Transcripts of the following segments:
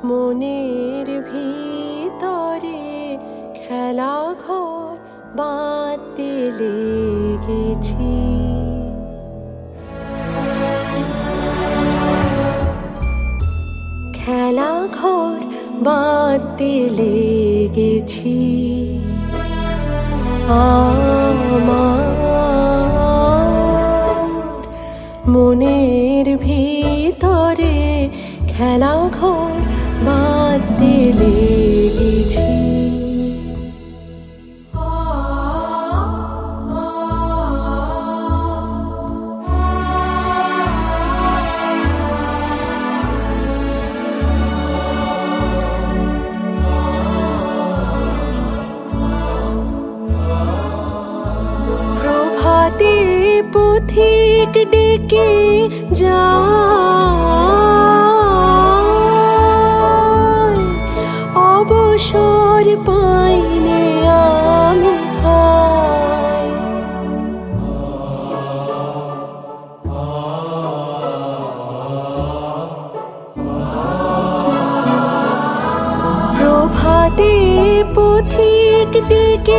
মনের ভিতরে খেলা ঘর বাঁধতে লেগেছি। খেলা ঘর বাঁধতে লেগেছি। আমার মনের ভিতরে খেলা ঘর বাঁধতে লেগেছি। প্রভাতে পথিক ডেকে যায়, অবসর পাইনে আমি হায়। প্রভাতে পথিক ডেকে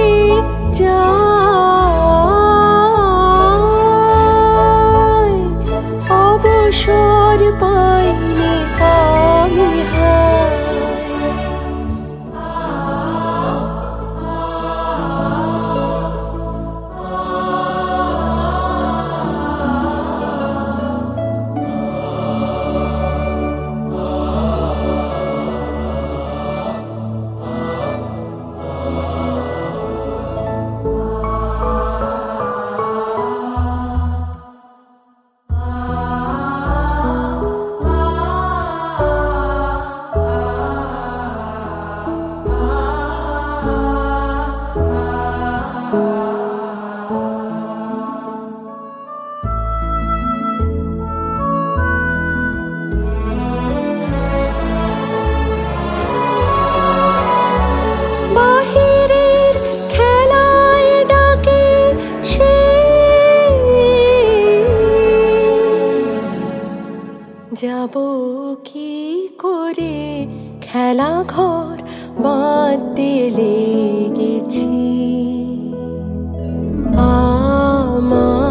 যায়, অবসর পাইনে আমি হায়। বাহিরের খেলায় ডাকে সে, যাব কি করে খেলা ঘর বাঁধতে লেগেছি। আমার